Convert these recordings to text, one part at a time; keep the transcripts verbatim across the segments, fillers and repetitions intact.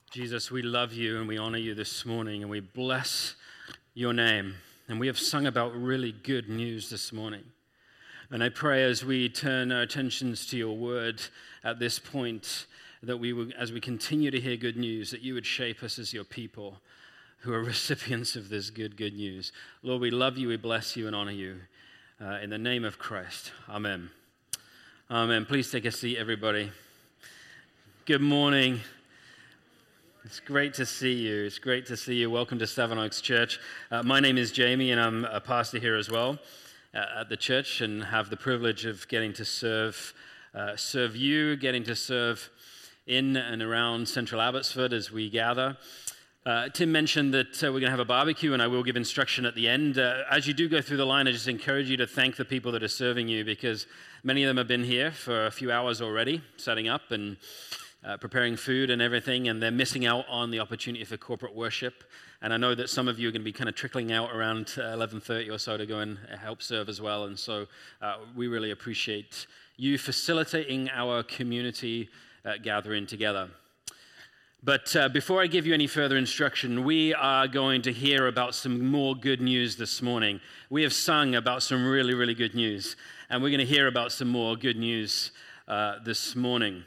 Jesus, we love you and we honor you this morning and we bless your name. And we have sung about really good news this morning. And I pray as we turn our attentions to your word at this point, that we would, as we continue to hear good news, that you would shape us as your people who are recipients of this good, good news. Lord, we love you, we bless you and honor you. Uh, in the name of Christ, amen. Amen. Please take a seat, everybody. Good morning. It's great to see you. It's great to see you. Welcome to Sevenoaks Church. Uh, my name is Jamie, and I'm a pastor here as well uh, at the church, and have the privilege of getting to serve, uh, serve you, getting to serve in and around Central Abbotsford as we gather. Uh, Tim mentioned that uh, we're going to have a barbecue, and I will give instruction at the end. Uh, as you do go through the line, I just encourage you to thank the people that are serving you, because many of them have been here for a few hours already, setting up and Uh, preparing food and everything, and they're missing out on the opportunity for corporate worship. And I know that some of you are going to be kind of trickling out around uh, eleven thirty or so to go and help serve as well. And so uh, we really appreciate you facilitating our community uh, gathering together. But uh, before I give you any further instruction, we are going to hear about some more good news this morning. We have sung about some really, really good news, and we're going to hear about some more good news uh, this morning.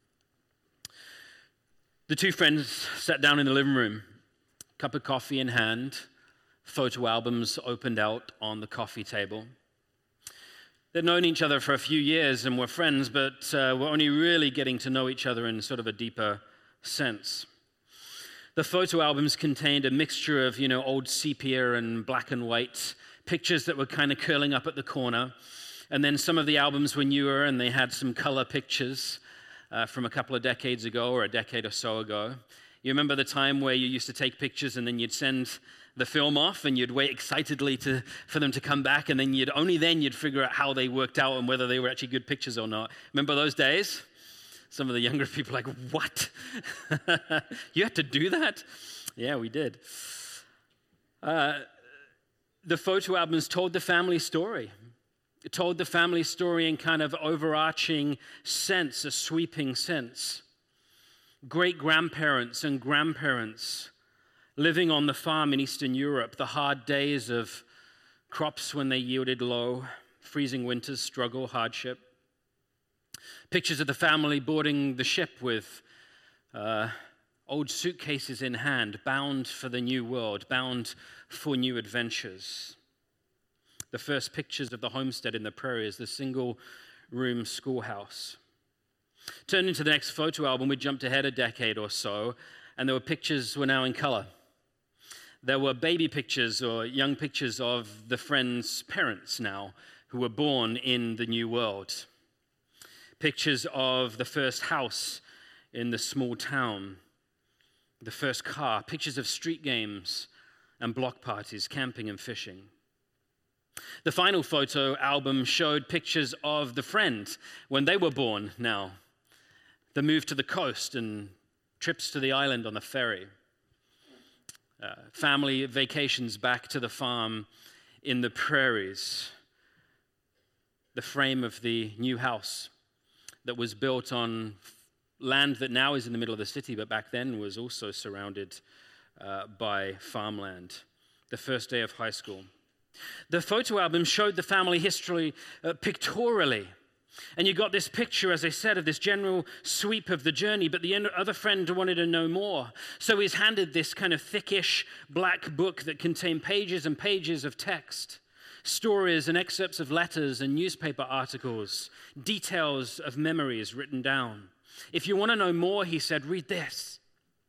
The two friends sat down in the living room, cup of coffee in hand, photo albums opened out on the coffee table. They'd known each other for a few years and were friends, but uh, were only really getting to know each other in sort of a deeper sense. The photo albums contained a mixture of, you know, old sepia and black and white pictures that were kind of curling up at the corner. And then some of the albums were newer, and they had some color pictures Uh, from a couple of decades ago or a decade or so ago. You remember the time where you used to take pictures and then you'd send the film off and you'd wait excitedly to, for them to come back, and then you'd only then you'd figure out how they worked out and whether they were actually good pictures or not. Remember those days? Some of the younger people are like, what? You had to do that? Yeah, we did. Uh, the photo albums told the family story. It told the family story in kind of overarching sense, a sweeping sense. Great-grandparents and grandparents living on the farm in Eastern Europe, the hard days of crops when they yielded low, freezing winters, struggle, hardship. Pictures of the family boarding the ship with uh, old suitcases in hand, bound for the new world, bound for new adventures. The first pictures of the homestead in the prairies, the single-room schoolhouse. Turn into the next photo album, we jumped ahead a decade or so, and there were pictures were now in color. There were baby pictures or young pictures of the friends' parents now, who were born in the new world. Pictures of the first house in the small town, the first car, pictures of street games and block parties, camping and fishing. The final photo album showed pictures of the friend when they were born now, the move to the coast and trips to the island on the ferry, uh, family vacations back to the farm in the prairies, the frame of the new house that was built on land that now is in the middle of the city, but back then was also surrounded uh, by farmland, the first day of high school. The photo album showed the family history uh, pictorially. And you got this picture, as I said, of this general sweep of the journey, but the other friend wanted to know more. So he's handed this kind of thickish black book that contained pages and pages of text, stories and excerpts of letters and newspaper articles, details of memories written down. If you want to know more, he said, read this.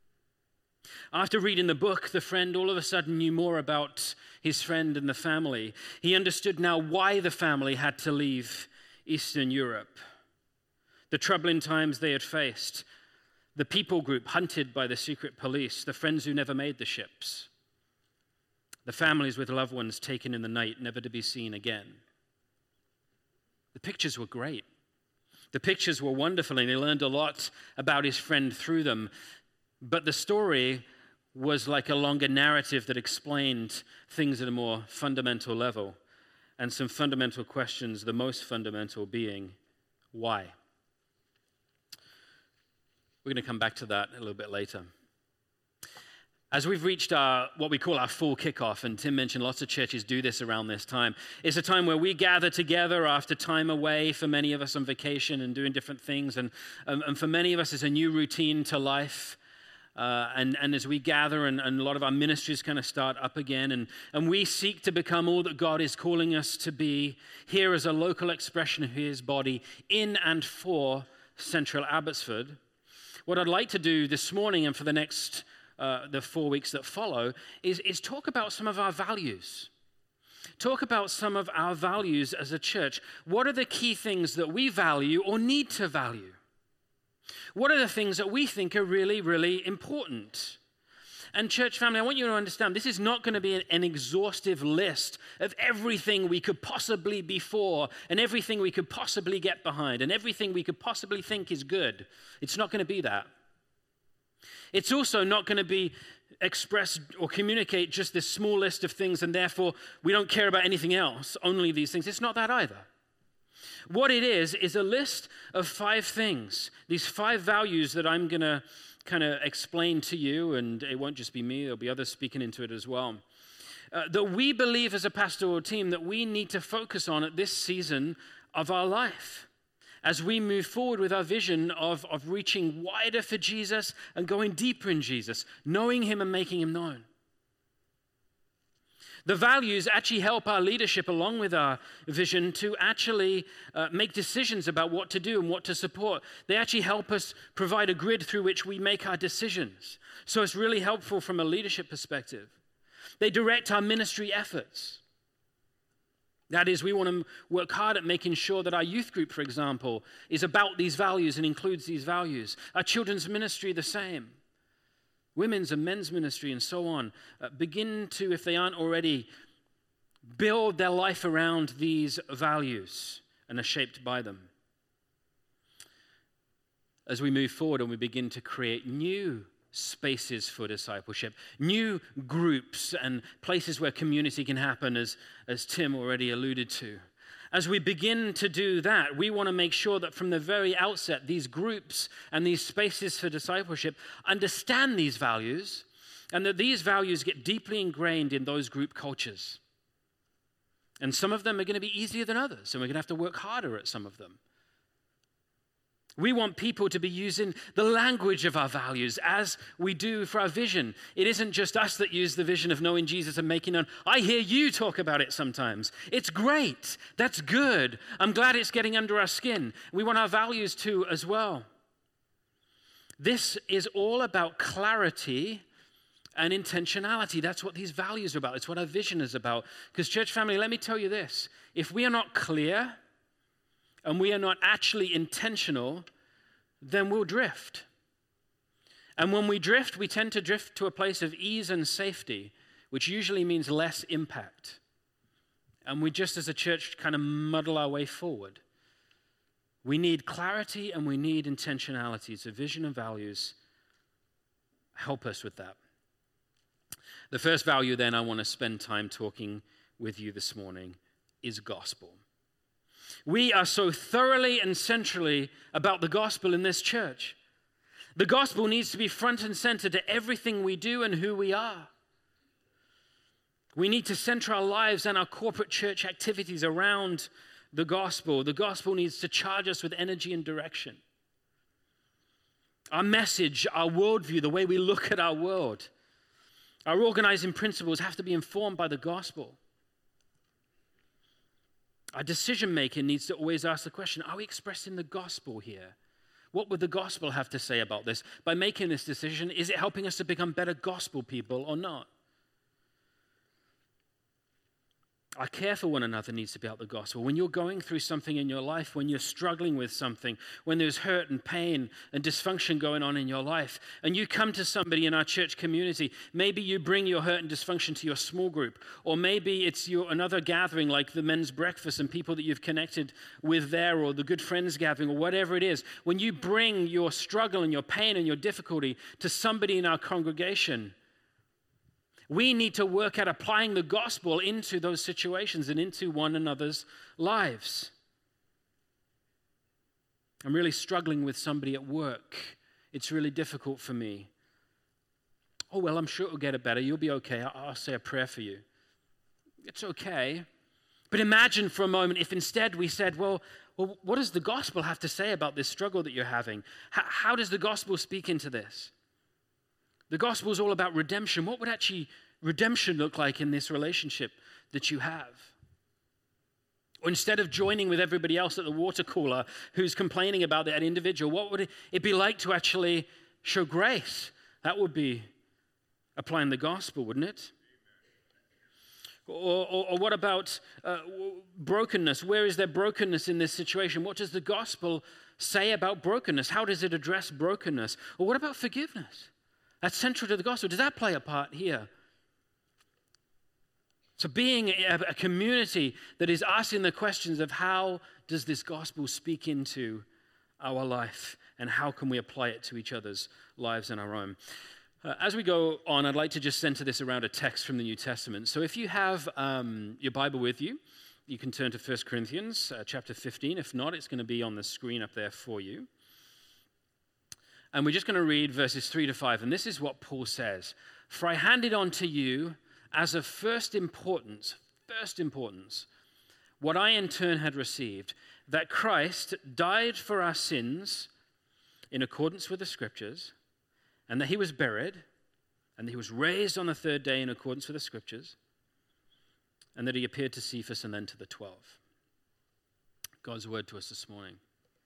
After reading the book, the friend all of a sudden knew more about his friend and the family. He understood now why the family had to leave Eastern Europe, the troubling times they had faced, the people group hunted by the secret police, the friends who never made the ships, the families with loved ones taken in the night, never to be seen again. The pictures were great. The pictures were wonderful, and he learned a lot about his friend through them. But the story was like a longer narrative that explained things at a more fundamental level, and some fundamental questions, the most fundamental being, why? We're going to come back to that a little bit later. As we've reached our, what we call our fall kickoff, and Tim mentioned lots of churches do this around this time, it's a time where we gather together after time away, for many of us on vacation and doing different things, and, um, and for many of us it's a new routine to life. Uh, and, and as we gather, and, and a lot of our ministries kind of start up again, and, and we seek to become all that God is calling us to be here as a local expression of his body in and for Central Abbotsford. What I'd like to do this morning and for the next Uh, the four weeks that follow, is, is talk about some of our values. Talk about some of our values as a church. What are the key things that we value or need to value? What are the things that we think are really, really important? And church family, I want you to understand, this is not going to be an, an exhaustive list of everything we could possibly be for, and everything we could possibly get behind, and everything we could possibly think is good. It's not going to be that. It's also not going to be express or communicate just this small list of things, and therefore we don't care about anything else, only these things. It's not that either. What it is, is a list of five things, these five values that I'm going to kind of explain to you, and it won't just be me, there'll be others speaking into it as well, uh, that we believe as a pastoral team that we need to focus on at this season of our life, as we move forward with our vision of, of reaching wider for Jesus and going deeper in Jesus, knowing him and making him known. The values actually help our leadership along with our vision to actually uh, make decisions about what to do and what to support. They actually help us provide a grid through which we make our decisions. So it's really helpful from a leadership perspective. They direct our ministry efforts. That is, we want to work hard at making sure that our youth group, for example, is about these values and includes these values. Our children's ministry, the same. Women's and men's ministry and so on. Uh, begin to, if they aren't already, build their life around these values and are shaped by them. As we move forward and we begin to create new spaces for discipleship, new groups and places where community can happen, as, as Tim already alluded to. As we begin to do that, we want to make sure that from the very outset, these groups and these spaces for discipleship understand these values, and that these values get deeply ingrained in those group cultures. And some of them are going to be easier than others, and we're going to have to work harder at some of them. We want people to be using the language of our values as we do for our vision. It isn't just us that use the vision of knowing Jesus and making known. I hear you talk about it sometimes. It's great. That's good. I'm glad it's getting under our skin. We want our values to as well. This is all about clarity and intentionality. That's what these values are about. It's what our vision is about. Because church family, let me tell you this. If we are not clear and we are not actually intentional, then we'll drift. And when we drift, we tend to drift to a place of ease and safety, which usually means less impact. And we just as a church kind of muddle our way forward. We need clarity and we need intentionality. So vision and values help us with that. The first value then I want to spend time talking with you this morning is gospel. We are so thoroughly and centrally about the gospel in this church. The gospel needs to be front and center to everything we do and who we are. We need to center our lives and our corporate church activities around the gospel. The gospel needs to charge us with energy and direction. Our message, our worldview, the way we look at our world, our organizing principles have to be informed by the gospel. Our decision-making needs to always ask the question, are we expressing the gospel here? What would the gospel have to say about this? By making this decision, is it helping us to become better gospel people or not? Our care for one another needs to be about the gospel. When you're going through something in your life, when you're struggling with something, when there's hurt and pain and dysfunction going on in your life, and you come to somebody in our church community, maybe you bring your hurt and dysfunction to your small group, or maybe it's your another gathering like the men's breakfast and people that you've connected with there, or the good friends gathering, or whatever it is. When you bring your struggle and your pain and your difficulty to somebody in our congregation, we need to work at applying the gospel into those situations and into one another's lives. I'm really struggling with somebody at work. It's really difficult for me. Oh, well, I'm sure it'll get better. You'll be okay. I'll, I'll say a prayer for you. It's okay. But imagine for a moment if instead we said, well, well what does the gospel have to say about this struggle that you're having? How, how does the gospel speak into this? The gospel is all about redemption. What would actually redemption look like in this relationship that you have? Or instead of joining with everybody else at the water cooler who's complaining about that individual, what would it be like to actually show grace? That would be applying the gospel, wouldn't it? Or, or, or what about uh, brokenness? Where is there brokenness in this situation? What does the gospel say about brokenness? How does it address brokenness? Or what about forgiveness? That's central to the gospel. Does that play a part here? So being a, a community that is asking the questions of how does this gospel speak into our life and how can we apply it to each other's lives and our own? Uh, as we go on, I'd like to just center this around a text from the New Testament. So if you have um, your Bible with you, you can turn to First Corinthians uh, chapter fifteen. If not, it's going to be on the screen up there for you. And we're just going to read verses three to five. And this is what Paul says. For I handed on to you as of first importance, first importance, what I in turn had received, that Christ died for our sins in accordance with the Scriptures, and that he was buried, and that he was raised on the third day in accordance with the Scriptures, and that he appeared to Cephas and then to the twelve. God's word to us this morning.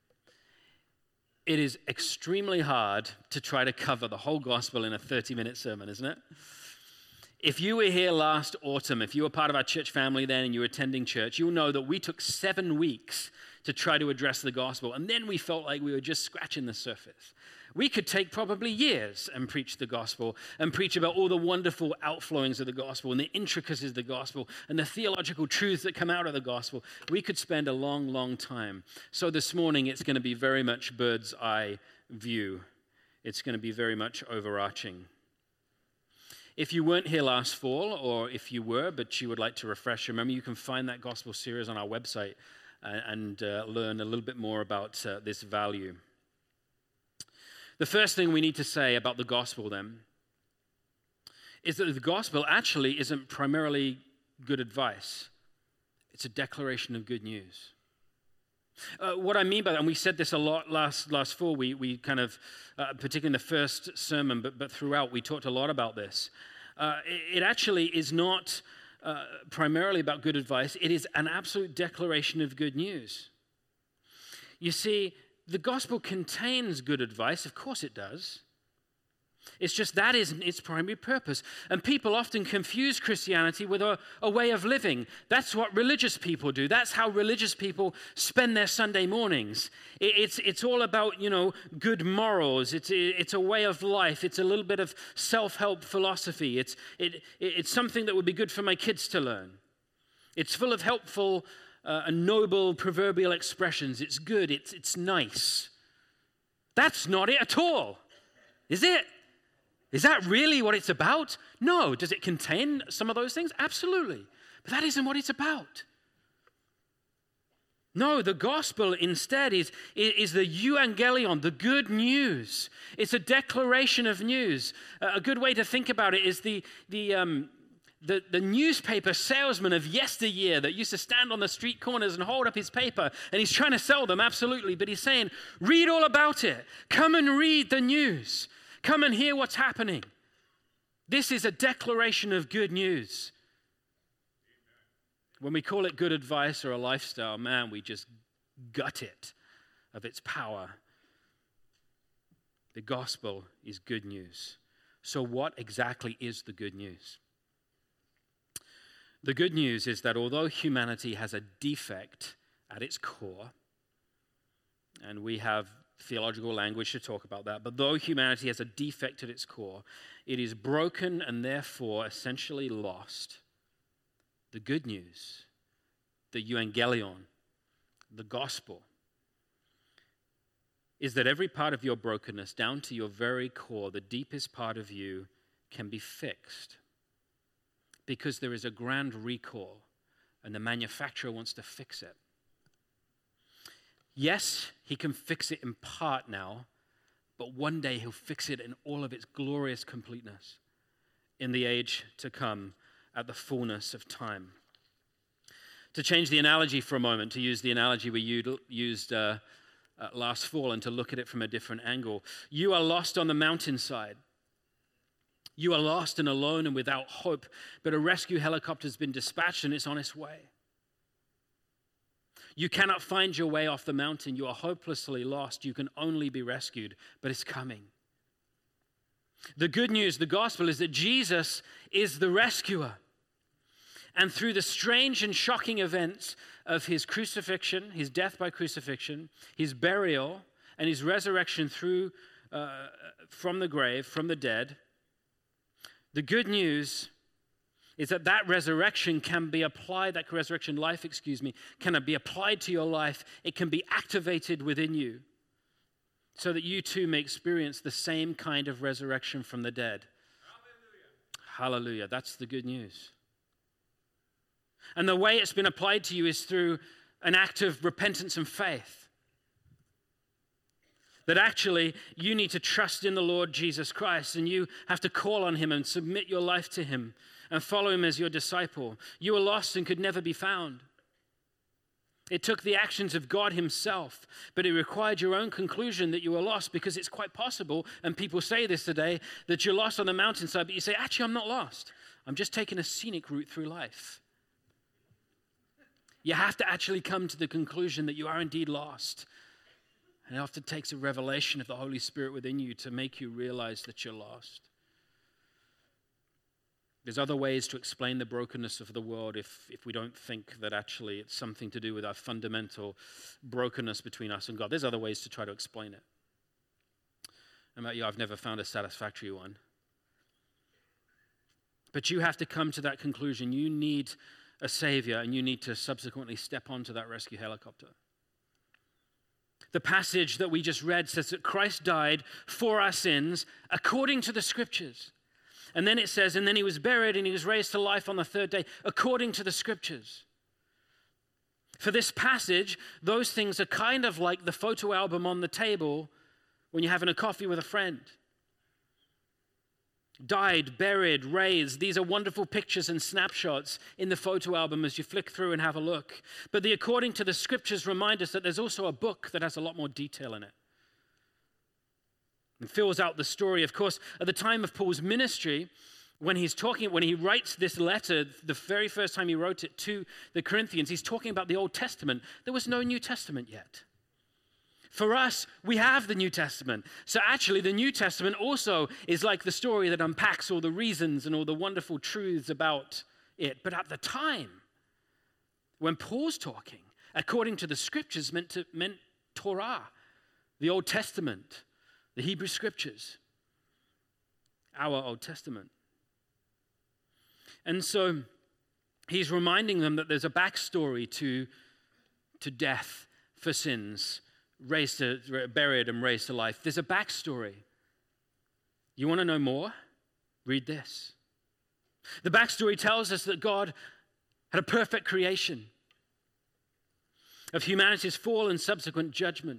It is extremely hard to try to cover the whole gospel in a thirty-minute sermon, isn't it? If you were here last autumn, if you were part of our church family then and you were attending church, you'll know that we took seven weeks to try to address the gospel, and then we felt like we were just scratching the surface. We could take probably years and preach the gospel and preach about all the wonderful outflowings of the gospel and the intricacies of the gospel and the theological truths that come out of the gospel. We could spend a long, long time. So this morning, it's going to be very much bird's eye view. It's going to be very much overarching. If you weren't here last fall, or if you were, but you would like to refresh, remember you can find that gospel series on our website and, and uh, learn a little bit more about uh, this value. The first thing we need to say about the gospel, then, is that the gospel actually isn't primarily good advice. It's a declaration of good news. Uh, what I mean by that, and we said this a lot last last fall, we we kind of, uh, particularly in the first sermon, but, but throughout, we talked a lot about this. Uh, it, it actually is not uh, primarily about good advice. It is an absolute declaration of good news. You see, the gospel contains good advice. Of course it does. It's just that isn't its primary purpose. And people often confuse Christianity with a, a way of living. That's what religious people do. That's how religious people spend their Sunday mornings. It, it's, it's all about, you know, good morals. It's, it, it's a way of life. It's a little bit of self-help philosophy. It's, it, it's something that would be good for my kids to learn. It's full of helpful uh, and noble proverbial expressions. It's good. It's, it's nice. That's not it at all, is it? Is that really what it's about? No. Does it contain some of those things? Absolutely. But that isn't what it's about. No, the gospel instead is, is the euangelion, the good news. It's a declaration of news. A good way to think about it is the, the, um, the, the newspaper salesman of yesteryear that used to stand on the street corners and hold up his paper, and he's trying to sell them, absolutely, but he's saying, read all about it. Come and read the news. Come and hear what's happening. This is a declaration of good news. When we call it good advice or a lifestyle, man, we just gut it of its power. The gospel is good news. So what exactly is the good news? The good news is that although humanity has a defect at its core, and we have theological language to talk about that, but though humanity has a defect at its core, it is broken and therefore essentially lost. The good news, the euangelion, the gospel, is that every part of your brokenness, down to your very core, the deepest part of you, can be fixed. Because there is a grand recall, and the manufacturer wants to fix it. Yes, he can fix it in part now, but one day he'll fix it in all of its glorious completeness. in the age to come at the fullness of time. To change the analogy for a moment, to use the analogy we used uh, uh, last fall and to look at it from a different angle. You are lost on the mountainside. You are lost and alone and without hope, but a rescue helicopter has been dispatched and it's on its way. You cannot find your way off the mountain. You are hopelessly lost. You can only be rescued, but it's coming. The good news, the gospel, is that Jesus is the rescuer. And through the strange and shocking events of his crucifixion, his death by crucifixion, his burial, and his resurrection through uh, from the grave, from the dead, the good news is that that resurrection can be applied, that resurrection life, excuse me, can be applied to your life. It can be activated within you so that you too may experience the same kind of resurrection from the dead. Hallelujah. Hallelujah. That's the good news. And the way it's been applied to you is through an act of repentance and faith. That actually you need to trust in the Lord Jesus Christ and you have to call on him and submit your life to him and follow him as your disciple. You were lost and could never be found. It took the actions of God himself, but it required your own conclusion that you were lost, because it's quite possible, and people say this today, that you're lost on the mountainside, but you say, actually, I'm not lost. I'm just taking a scenic route through life. You have to actually come to the conclusion that you are indeed lost. And it often takes a revelation of the Holy Spirit within you to make you realize that you're lost. There's other ways to explain the brokenness of the world if, if we don't think that actually it's something to do with our fundamental brokenness between us and God. There's other ways to try to explain it. And about you, I've never found a satisfactory one. But you have to come to that conclusion. You need a Savior, and you need to subsequently step onto that rescue helicopter. The passage that we just read says that Christ died for our sins according to the Scriptures. And then it says, and then he was buried and he was raised to life on the third day according to the Scriptures. For this passage, those things are kind of like the photo album on the table when you're having a coffee with a friend. Died, buried, raised. These are wonderful pictures and snapshots in the photo album as you flick through and have a look. But the according to the Scriptures remind us that there's also a book that has a lot more detail in it. And fills out the story. Of course, at the time of Paul's ministry, when he's talking, when he writes this letter, the very first time he wrote it to the Corinthians, he's talking about the Old Testament. There was no New Testament yet. For us, we have the New Testament. So actually, the New Testament also is like the story that unpacks all the reasons and all the wonderful truths about it. But at the time, when Paul's talking, according to the Scriptures, meant to meant Torah, the Old Testament, the Hebrew Scriptures, our Old Testament. And so he's reminding them that there's a backstory to, to death for sins, raised to, buried and raised to life. There's a backstory. You want to know more? Read this. The backstory tells us that God had a perfect creation of humanity's fall and subsequent judgment,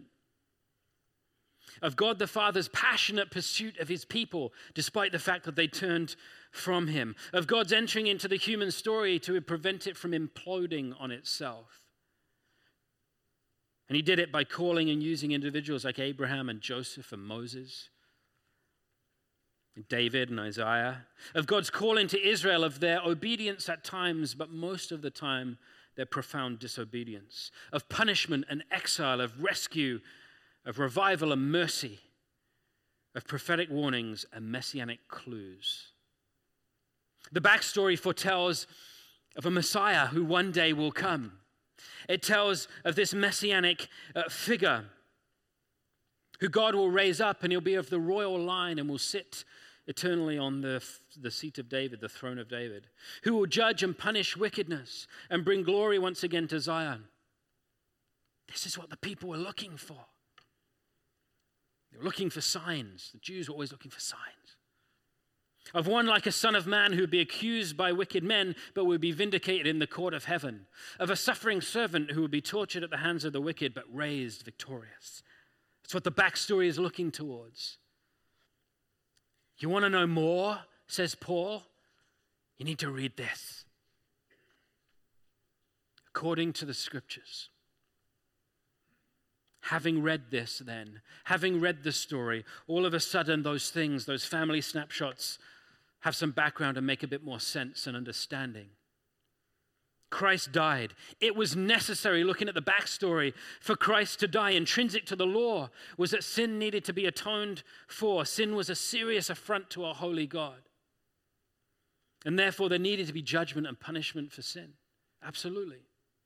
of God the Father's passionate pursuit of his people, despite the fact that they turned from him, of God's entering into the human story to prevent it from imploding on itself. And he did it by calling and using individuals like Abraham and Joseph and Moses, and David and Isaiah, of God's calling to Israel, of their obedience at times, but most of the time, their profound disobedience, of punishment and exile, of rescue, of revival and mercy, of prophetic warnings and messianic clues. The backstory foretells of a Messiah who one day will come. It tells of this messianic uh, figure who God will raise up, and he'll be of the royal line and will sit eternally on the, the seat of David, the throne of David, who will judge and punish wickedness and bring glory once again to Zion. This is what the people were looking for. They were looking for signs. The Jews were always looking for signs. Of one like a son of man who would be accused by wicked men, but would be vindicated in the court of heaven. Of a suffering servant who would be tortured at the hands of the wicked, but raised victorious. That's what the backstory is looking towards. You want to know more? says Paul, you need to read this. According to the scriptures. Having read this then, having read the story, all of a sudden those things, those family snapshots have some background and make a bit more sense and understanding. Christ died. It was necessary, looking at the backstory, for Christ to die. Intrinsic to the law was that sin needed to be atoned for. Sin was a serious affront to our holy God. And therefore there needed to be judgment and punishment for sin. Absolutely.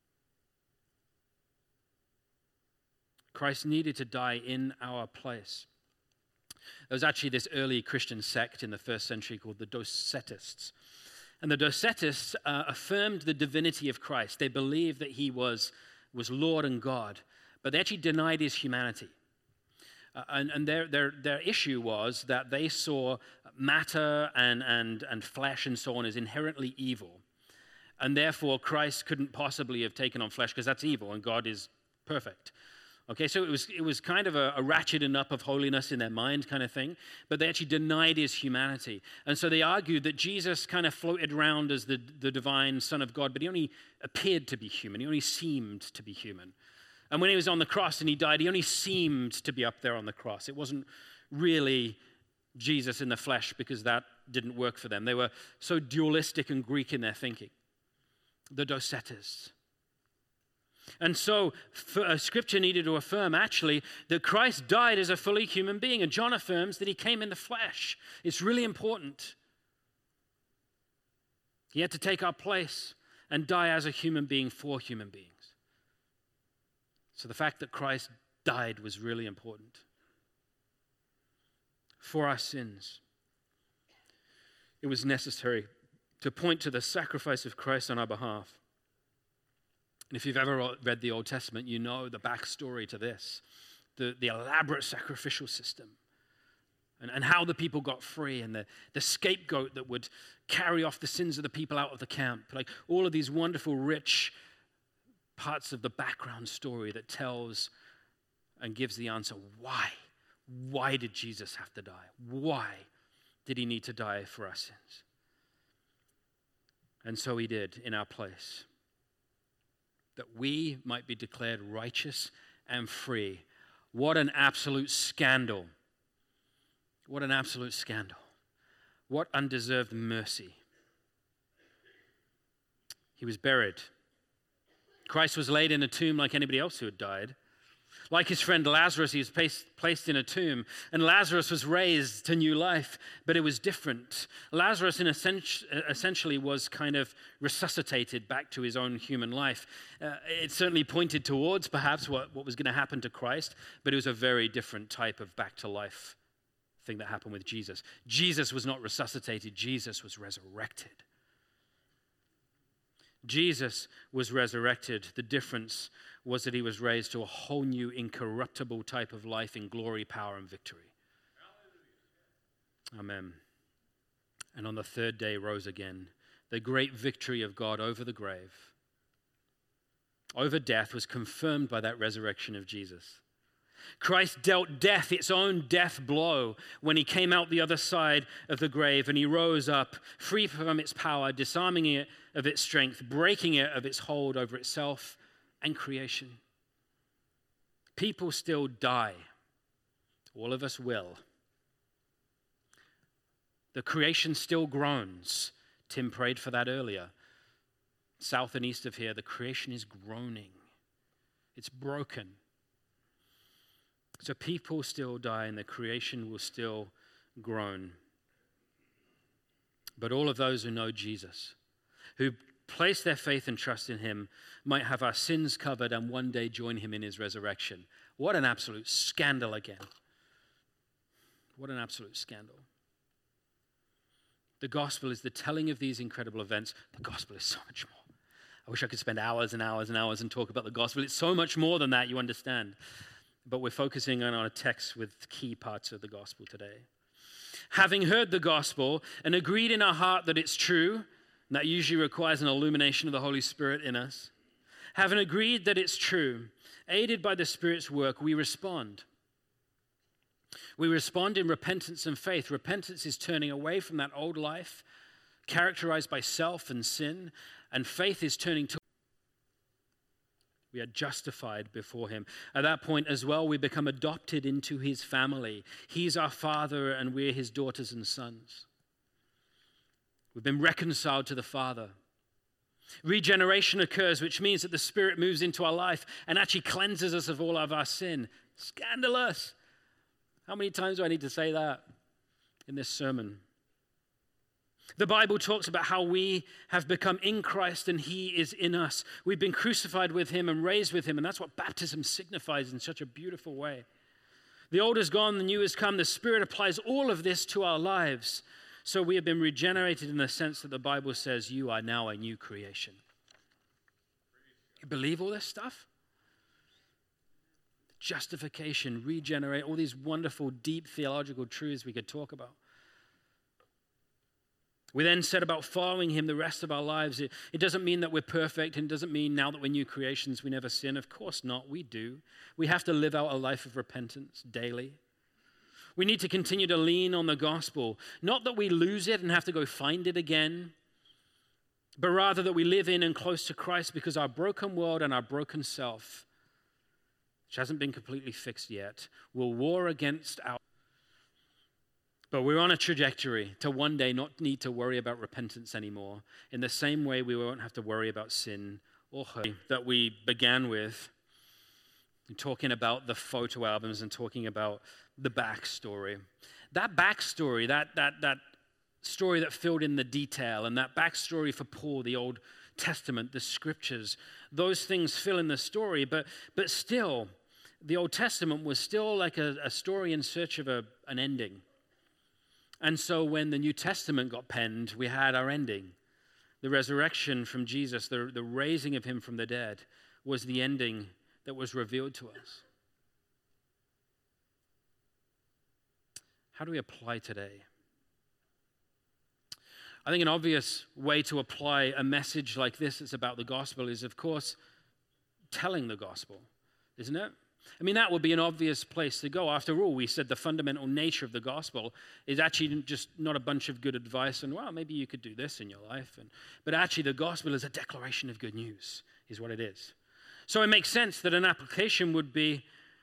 Christ needed to die in our place. There was actually this early Christian sect in the first century called the Docetists. And the Docetists uh, affirmed the divinity of Christ. They believed that he was, was Lord and God, but they actually denied his humanity. Uh, and and their, their, their issue was that they saw matter and, and, and flesh and so on as inherently evil. And therefore, Christ couldn't possibly have taken on flesh because that's evil and God is perfect. Okay, so it was it was kind of a, a ratcheting up of holiness in their mind kind of thing, but they actually denied his humanity. And so they argued that Jesus kind of floated around as the, the divine Son of God, but he only appeared to be human. He only seemed to be human. And when he was on the cross and he died, he only seemed to be up there on the cross. It wasn't really Jesus in the flesh because that didn't work for them. They were so dualistic and Greek in their thinking. The Docetists. And so uh, Scripture needed to affirm, actually, that Christ died as a fully human being. And John affirms that he came in the flesh. It's really important. He had to take our place and die as a human being for human beings. So the fact that Christ died was really important. For our sins. It was necessary to point to the sacrifice of Christ on our behalf. And if you've ever read the Old Testament, you know the backstory to this, the, the elaborate sacrificial system, and, and how the people got free, and the, the scapegoat that would carry off the sins of the people out of the camp. Like all of these wonderful, rich parts of the background story that tells and gives the answer, why? Why did Jesus have to die? Why did he need to die for our sins? And so he did in our place, that we might be declared righteous and free. What an absolute scandal. What an absolute scandal. What undeserved mercy. He was buried. Christ was laid in a tomb like anybody else who had died. Like his friend Lazarus, he was placed, placed in a tomb, and Lazarus was raised to new life, but it was different. Lazarus, in essentially, was kind of resuscitated back to his own human life. Uh, it certainly pointed towards, perhaps, what, what was going to happen to Christ, but it was a very different type of back-to-life thing that happened with Jesus. Jesus was not resuscitated. Jesus was resurrected. Jesus was resurrected. The difference was that he was raised to a whole new incorruptible type of life in glory, power, and victory. Amen. And on the third day rose again. The great victory of God over the grave, over death, was confirmed by that resurrection of Jesus. Christ dealt death its own death blow when he came out the other side of the grave, and he rose up free from its power, disarming it of its strength, breaking it of its hold over itself and creation. People still die. All of us will. The creation still groans. Tim prayed for that earlier. South and east of here, the creation is groaning. It's broken. So people still die and the creation will still groan. But all of those who know Jesus, who place their faith and trust in him, might have our sins covered and one day join him in his resurrection. What an absolute scandal again. What an absolute scandal. The gospel is the telling of these incredible events. The gospel is so much more. I wish I could spend hours and hours and hours and talk about the gospel. It's so much more than that, you understand. But we're focusing on a text with key parts of the gospel today. Having heard the gospel and agreed in our heart that it's true, and that usually requires an illumination of the Holy Spirit in us. Having agreed that it's true, aided by the Spirit's work, we respond. We respond in repentance and faith. Repentance is turning away from that old life, characterized by self and sin, and faith is turning to. We are justified before him. At that point as well, we become adopted into his family. He's our father and we're his daughters and sons. We've been reconciled to the Father. Regeneration occurs, which means that the Spirit moves into our life and actually cleanses us of all of our sin. Scandalous. How many times do I need to say that in this sermon? The Bible talks about how we have become in Christ and he is in us. We've been crucified with him and raised with him, and that's what baptism signifies in such a beautiful way. The old is gone, the new has come. The Spirit applies all of this to our lives. So we have been regenerated in the sense that the Bible says you are now a new creation. You believe all this stuff? Justification, regenerate, all these wonderful, deep theological truths we could talk about. We then set about following him the rest of our lives. It, it doesn't mean that we're perfect, and it doesn't mean now that we're new creations we never sin. Of course not, we do. We have to live out a life of repentance daily. We need to continue to lean on the gospel, not that we lose it and have to go find it again, but rather that we live in and close to Christ because our broken world and our broken self, which hasn't been completely fixed yet, will war against our. But we're on a trajectory to one day not need to worry about repentance anymore. In the same way, we won't have to worry about sin or hurt that we began with, talking about the photo albums and talking about the backstory. That backstory, that that that story that filled in the detail, and that backstory for Paul, the Old Testament, the scriptures, those things fill in the story, but but still, the Old Testament was still like a, a story in search of a, an ending. And so when the New Testament got penned, we had our ending. The resurrection from Jesus, the, the raising of him from the dead, was the ending that was revealed to us. How do we apply today? I think an obvious way to apply a message like this that's about the gospel is, of course, telling the gospel, isn't it? I mean, that would be an obvious place to go. After all, we said the fundamental nature of the gospel is actually just not a bunch of good advice and, well, maybe you could do this in your life. And, but actually, the gospel is a declaration of good news, is what it is. So it makes sense that an application would be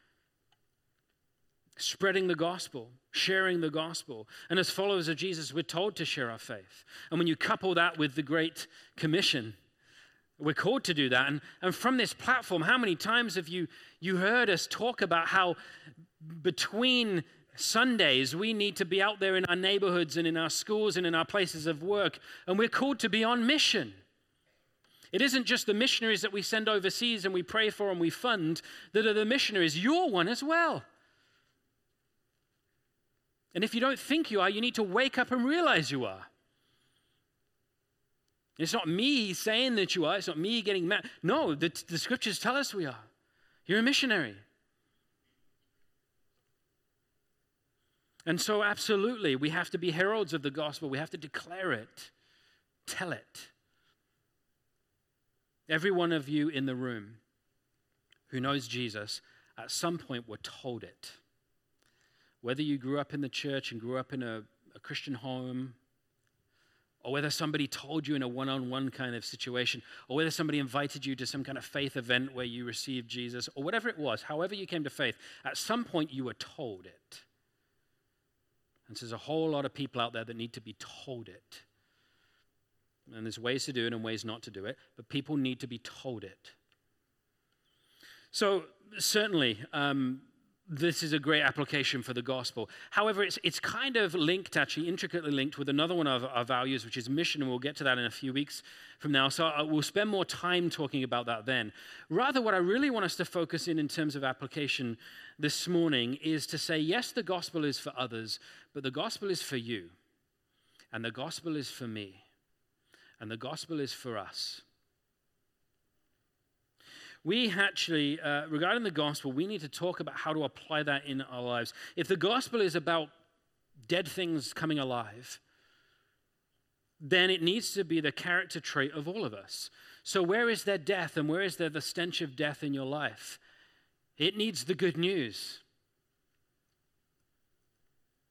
spreading the gospel, sharing the gospel. And as followers of Jesus, we're told to share our faith. And when you couple that with the Great Commission, we're called to do that. And, and from this platform, how many times have you, you heard us talk about how between Sundays we need to be out there in our neighborhoods and in our schools and in our places of work, and we're called to be on mission. It isn't just the missionaries that we send overseas and we pray for and we fund that are the missionaries. You're one as well. And if you don't think you are, you need to wake up and realize you are. It's not me saying that you are. It's not me getting mad. No, the, the scriptures tell us we are. You're a missionary. And so absolutely, we have to be heralds of the gospel. We have to declare it, tell it. Every one of you in the room who knows Jesus, at some point were told it. Whether you grew up in the church and grew up in a, a Christian home, or whether somebody told you in a one-on-one kind of situation, or whether somebody invited you to some kind of faith event where you received Jesus, or whatever it was, however you came to faith, at some point you were told it. And so there's a whole lot of people out there that need to be told it. And there's ways to do it and ways not to do it, but people need to be told it. So certainly, um, this is a great application for the gospel. However, it's it's kind of linked, actually intricately linked with another one of our values, which is mission, and we'll get to that in a few weeks from now. So we'll spend more time talking about that then. Rather, what I really want us to focus in in terms of application this morning is to say, yes, the gospel is for others, but the gospel is for you, and the gospel is for me, and the gospel is for us. We actually, uh, regarding the gospel, we need to talk about how to apply that in our lives. If the gospel is about dead things coming alive, then it needs to be the character trait of all of us. So where is there death, and where is there the stench of death in your life? It needs the good news.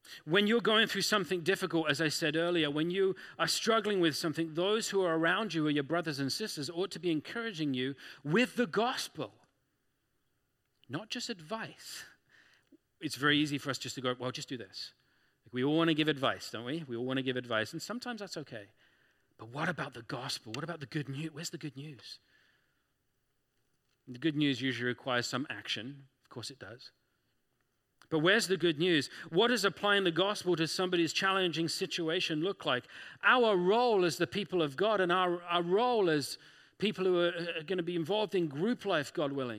When you're going through something difficult, as I said earlier, when you are struggling with something, those who are around you, who are your brothers and sisters, ought to be encouraging you with the gospel, not just advice. It's very easy for us just to go, well, just do this. Like, we all want to give advice, don't we? We all want to give advice, and sometimes that's okay. But what about the gospel? What about the good news? Where's the good news? The good news usually requires some action. Of course it does. But where's the good news? What does applying the gospel to somebody's challenging situation look like? Our role as the people of God, and our, our role as people who are, are going to be involved in group life, God willing,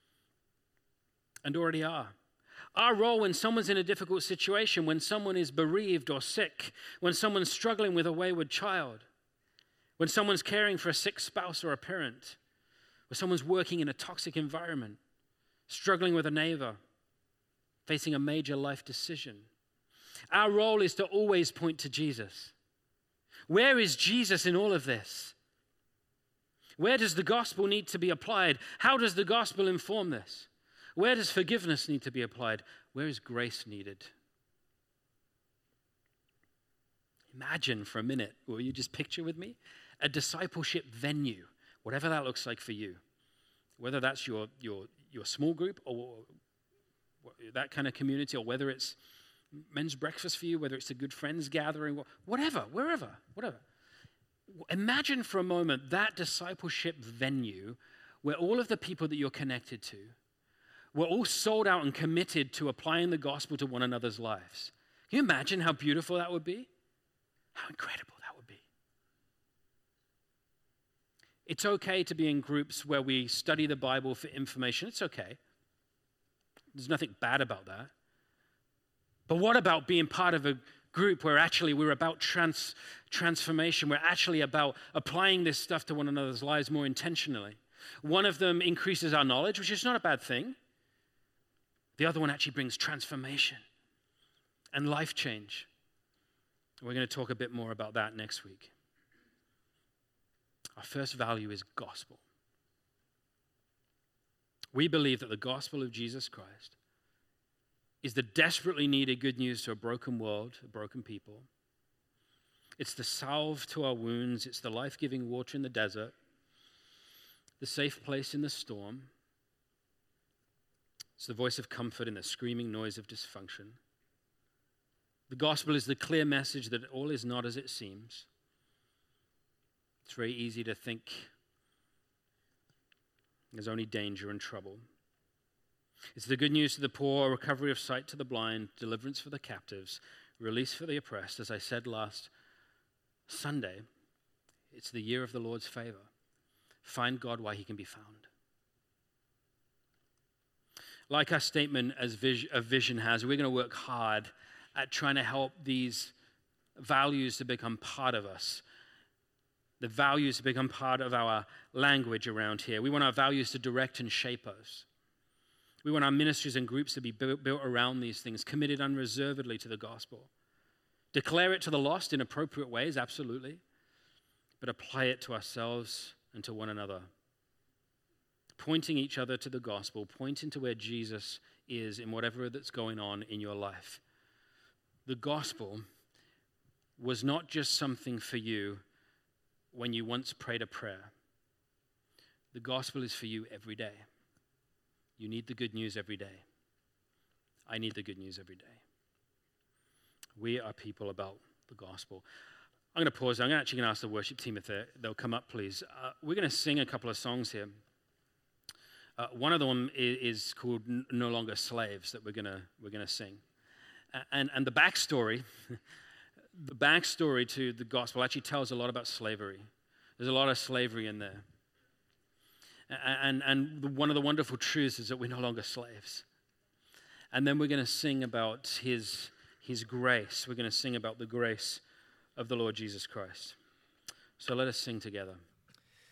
and already are. Our role when someone's in a difficult situation, when someone is bereaved or sick, when someone's struggling with a wayward child, when someone's caring for a sick spouse or a parent, when someone's working in a toxic environment, struggling with a neighbor, facing a major life decision. Our role is to always point to Jesus. Where is Jesus in all of this? Where does the gospel need to be applied? How does the gospel inform this? Where does forgiveness need to be applied? Where is grace needed? Imagine for a minute, will you just picture with me, a discipleship venue, whatever that looks like for you. Whether that's your, your, your small group or that kind of community, or whether it's men's breakfast for you, whether it's a good friends gathering, whatever, wherever, whatever. Imagine for a moment that discipleship venue where all of the people that you're connected to were all sold out and committed to applying the gospel to one another's lives. Can you imagine how beautiful that would be? How incredible that would be. It's okay to be in groups where we study the Bible for information. It's okay. There's nothing bad about that. But what about being part of a group where actually we're about trans, transformation? We're actually about applying this stuff to one another's lives more intentionally. One of them increases our knowledge, which is not a bad thing. The other one actually brings transformation and life change. We're going to talk a bit more about that next week. Our first value is gospel. We believe that the gospel of Jesus Christ is the desperately needed good news to a broken world, a broken people. It's the salve to our wounds. It's the life-giving water in the desert, the safe place in the storm. It's the voice of comfort in the screaming noise of dysfunction. The gospel is the clear message that all is not as it seems. It's very easy to think there's only danger and trouble. It's the good news to the poor, recovery of sight to the blind, deliverance for the captives, release for the oppressed. As I said last Sunday, it's the year of the Lord's favor. Find God while he can be found. Like our statement as vis- of vision has, we're going to work hard at trying to help these values to become part of us. The values to become part of our language around here. We want our values to direct and shape us. We want our ministries and groups to be built, built around these things, committed unreservedly to the gospel. Declare it to the lost in appropriate ways, absolutely, but apply it to ourselves and to one another. Pointing each other to the gospel, pointing to where Jesus is in whatever that's going on in your life. The gospel was not just something for you when you once prayed a prayer. The gospel is for you every day. You need the good news every day. I need the good news every day. We are people about the gospel. I'm going to pause. I'm actually going to ask the worship team if they'll come up, please. Uh, we're going to sing a couple of songs here. Uh, one of them is, is called "No Longer Slaves" that we're going to we're going to sing, and and the backstory. The backstory to the gospel actually tells a lot about slavery. There's a lot of slavery in there. And, and one of the wonderful truths is that we're no longer slaves. And then we're going to sing about his, his grace. We're going to sing about the grace of the Lord Jesus Christ. So let us sing together.